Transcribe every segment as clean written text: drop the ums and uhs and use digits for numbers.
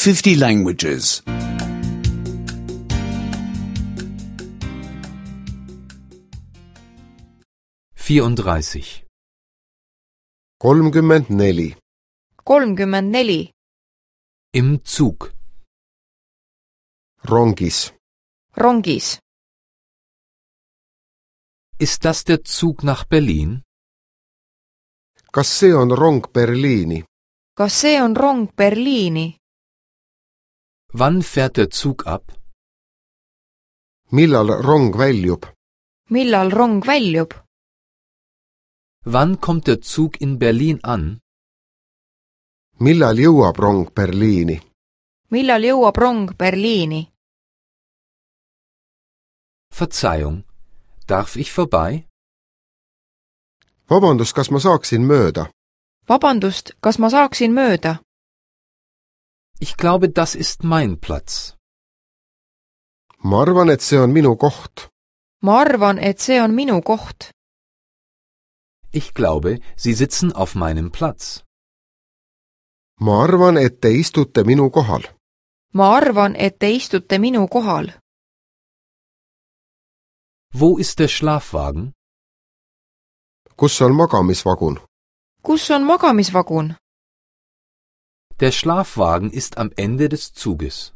50 languages. 34. 34. 34. Im Zug. Rongis. Rongis. Ist das der Zug nach Berlin? Kas see on rong Berliini? Kas see on rong Berliini? Wann fährt der Zug ab? Millal rong väljub? Millal rong väljub? Wann kommt der Zug in Berlin an? Millal jõuab rong Berliini? Millal jõuab rong Berliini? Verzeihung, darf ich vorbei? Vabandust, kas ma saaksin mööda? Vabandust, kas ma saaksin mööda? Ich glaube, das ist mein Platz. Ma arvan, et see on minu koht. Ma arvan, et see on minu koht. Ich glaube, Sie sitzen auf meinem Platz. Ma arvan, et te istute minu kohal. Ma arvan, et te istute minu kohal. Wo ist der Schlafwagen? Kus on magamisvagun? Kus on magamisvagun? Der Schlafwagen ist am Ende des Zuges.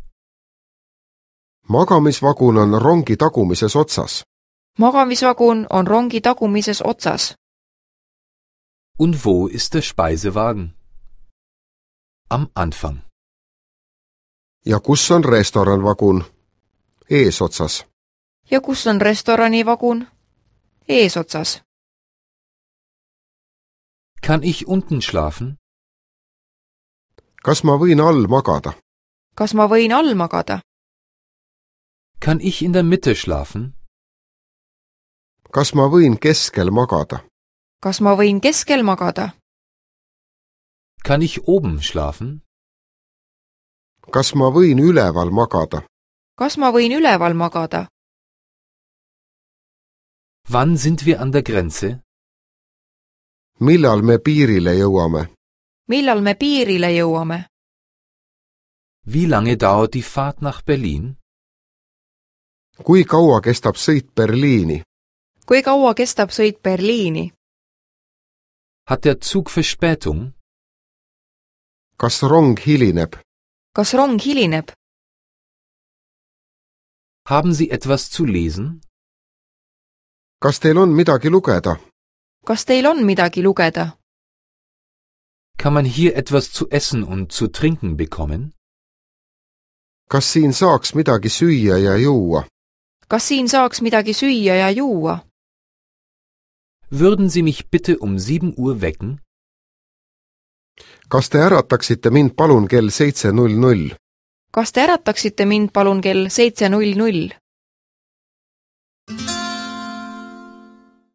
Magamisvagun on rongi tagumises otsas. Magamisvagun on rongi tagumises otsas. Und wo ist der Speisewagen? Am Anfang. Ja kus on restoranvagun? Eesotsas. Ja kus on restoranivagun? Eesotsas. Kann ich unten schlafen? Kas ma võin all magada? Kas ma võin all magada? Kann ich in der Mitte schlafen? Kas ma võin keskel magada? Kas ma võin keskel magada? Kann ich oben schlafen? Kas ma võin üleval magada? Kas ma võin üleval magada? Wann sind wir an der Grenze? Millal me piirile jõuame? Millal me piirile jõuame? Wie lange dauert die Fahrt nach Berlin? Kui kaua kestab sõit Berliini? Kui kaua kestab sõit Berliini? Hat der Zug Verspätung? Kas rong hilineb? Kas rong hilineb? Haben Sie etwas zu lesen? Kas teil on midagi lugeda? Kas teil on midagi lugeda? Kann man hier etwas zu essen und zu trinken bekommen? Kas siin saaks midagi süüa ja juua? Kas siin saaks midagi süüa ja juua? Würden Sie mich bitte um 7 Uhr wecken? Kas te ärataksite mind palun kell 7:00? Kas te ärataksite mind palun kell 7:00?